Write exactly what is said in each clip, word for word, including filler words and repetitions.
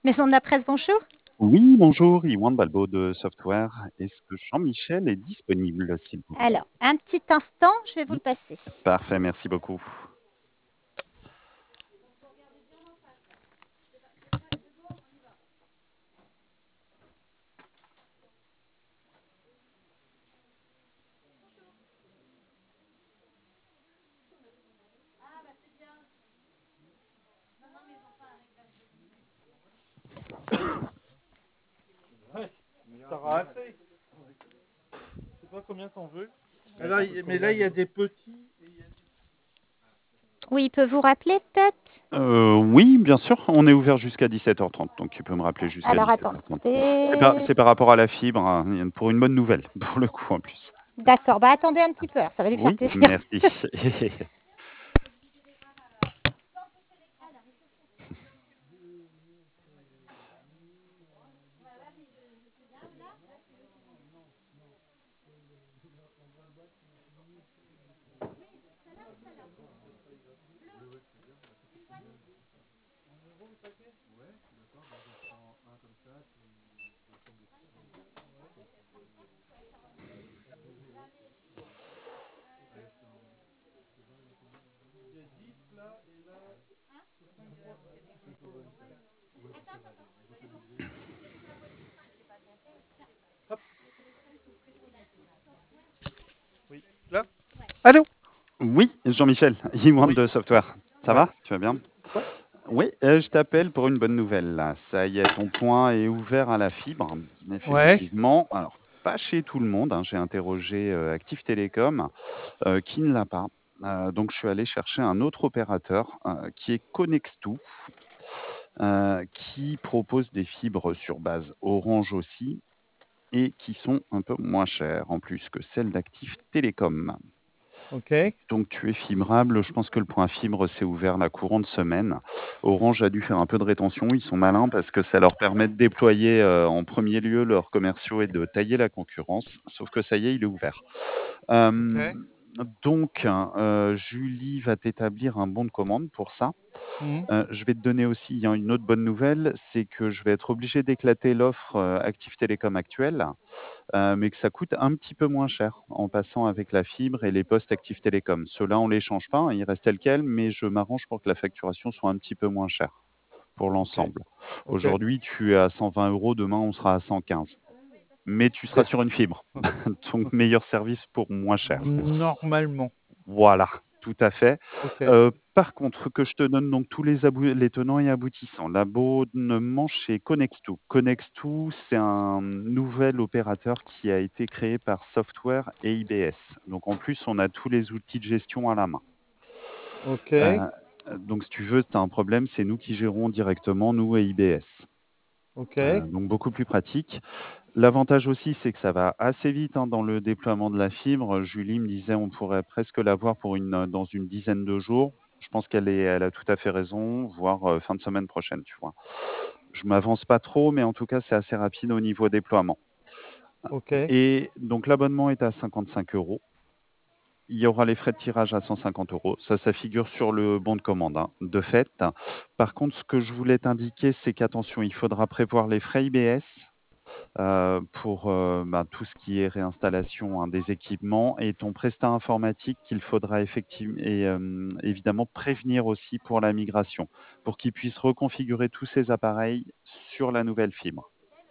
Maison de la presse, bonjour. Oui, bonjour, Iwan Balbo de Software. Est-ce que Jean-Michel est disponible, s'il vous plaît? Alors, un petit instant, je vais vous Oui, le passer. parfait, merci beaucoup. Ouais, t'auras assez. Je sais pas combien t'en veux. Mais là, il- mais là, il y a des petits. Et il y a des- Oui, il peut vous rappeler peut-être? Euh, oui, bien sûr, on est ouvert jusqu'à dix-sept heures trente, donc tu peux me rappeler jusqu'à Alors, dix-sept heures trente. C'est par, attendez. c'est par rapport à la fibre, hein, pour une bonne nouvelle, pour le coup en plus. D'accord, bah attendez un petit peu, alors ça va lui faire Oui, plaisir. merci. Il y a dix là, et là, soixante-trois. Hop. Oui. Là. Allô. Oui, Jean-Michel, Iwan Oui. de Software. Ça Ouais. va? Tu vas bien? Ouais. Oui, euh, je t'appelle pour une bonne nouvelle. Là. Ça y est, ton point est ouvert à la fibre, Ouais. effectivement. Alors, pas chez tout le monde, hein. J'ai interrogé euh, Active Télécom euh, qui ne l'a pas. Euh, donc, je suis allé chercher un autre opérateur euh, qui est Connextou, euh, qui propose des fibres sur base Orange aussi et qui sont un peu moins chères en plus que celles d'Active Télécom. Ok. Donc tu es fibrable, je pense que le point fibre s'est ouvert la courante semaine. Orange a dû faire un peu de rétention, ils sont malins parce que ça leur permet de déployer euh, en premier lieu leurs commerciaux et de tailler la concurrence, sauf que ça y est, il est ouvert. Ok. Euh, donc euh, Julie va t'établir un bon de commande pour ça. Mhm. Euh, je vais te donner aussi il y a une autre bonne nouvelle, c'est que je vais être obligé d'éclater l'offre euh, Active Télécom actuelle, euh, mais que ça coûte un petit peu moins cher en passant avec la fibre et les postes Active Télécom. Ceux-là, on ne les change pas, hein, ils restent tels quels, mais je m'arrange pour que la facturation soit un petit peu moins chère pour Ok. l'ensemble. Ok. Aujourd'hui, tu es à cent vingt euros, demain, on sera à cent quinze. Mais tu seras Ok. sur une fibre, donc meilleur service pour moins cher. Normalement. Voilà, tout à fait. Ok. Heu, par contre, que je te donne donc tous les abou les tenants et aboutissants. L'abonnement chez Connextou. Connextou, c'est un nouvel opérateur qui a été créé par Software et I B S. Donc en plus, on a tous les outils de gestion à la main. Ok. Heu, donc si tu veux, tu as un problème, c'est nous qui gérons directement, nous et I B S. Ok. Heu, donc beaucoup plus pratique. L'avantage aussi, c'est que ça va assez vite, hein, dans le déploiement de la fibre. Julie me disait on pourrait presque l'avoir pour une, heu, dans une dizaine de jours. Je pense qu'elle est elle a tout à fait raison, voire, heu, fin de semaine prochaine, tu vois? Je m'avance pas trop, mais en tout cas, c'est assez rapide au niveau déploiement Ok. et donc l'abonnement est à cinquante-cinq euros. Il y aura les frais de tirage à cent cinquante euros. Ça, ça figure sur le bon de commande, hein, de fait. Par contre, ce que je voulais t'indiquer, c'est qu'attention, il faudra prévoir les frais I B S, heu, pour, heu, bah, tout ce qui est réinstallation, hein, des équipements et ton prestat informatique qu'il faudra effectiv et hem, évidemment prévenir aussi pour la migration, pour qu'il puisse reconfigurer tous ses appareils sur la nouvelle fibre.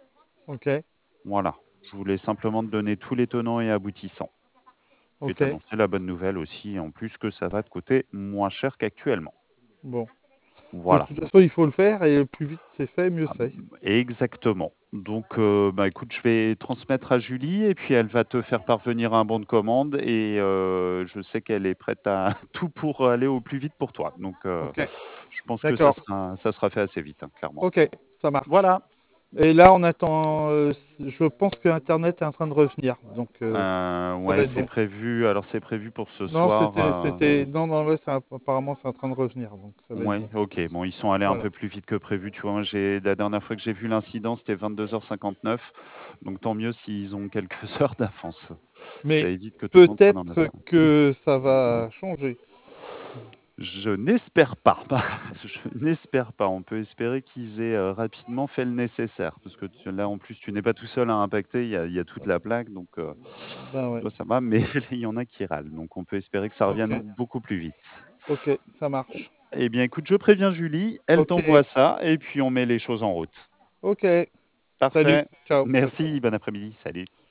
Ok. Voilà, je voulais simplement te donner tous les tenants et aboutissants et Ok. t'annoncer la bonne nouvelle aussi, en plus que ça va te coûter moins cher qu'actuellement. Bon. De Voilà. toute façon, il faut le faire et plus vite c'est fait, mieux Ah, c'est. exactement. Donc, heu, bah, écoute, je vais transmettre à Julie et puis elle va te faire parvenir un bon de commande et heu, je sais qu'elle est prête à tout pour aller au plus vite pour toi. Donc, heu, Ok. je pense que ça D'accord. sera ça sera fait assez vite, hein, clairement. Ok. Ça marche. Voilà, Et là, on attend. Euh, je pense que Internet est en train de revenir, donc euh, heu, ça va ouais, être c'est bon. prévu alors c'est prévu pour ce Non, soir, c'était, heu, c'était, non, non, ouais, ça- apparemment, c'est en train de revenir, donc ça va être ouais, bon. OK. Bon, ils sont allés un Voilà. peu plus vite que prévu, tu vois? Moi, j'ai la dernière fois que j'ai vu l'incident, c'était vingt-deux heures cinquante-neuf, donc tant mieux s'ils ont quelques heures d'avance. Ça Mais évite que tout le monde soit dans la peut-être salle. que ça va changer. Je n'espère pas. Je n'espère pas. On peut espérer qu'ils aient euh, rapidement fait le nécessaire. Parce que tu- là, en plus, tu n'es pas tout seul à impacter. Il y a, il y a toute la plaque. Donc, euh, Ben ouais. toi, ça va. Mais il y en a qui râlent. Donc, on peut espérer que ça Ok. revienne beaucoup plus vite. Ok, ça marche. Eh bien, écoute, je préviens Julie. Elle Ok. t'envoie ça. Et puis, on met les choses en route. Ok. Salut. Parfait. Ciao. Ciao, ciao. Merci. Bon après-midi. Salut.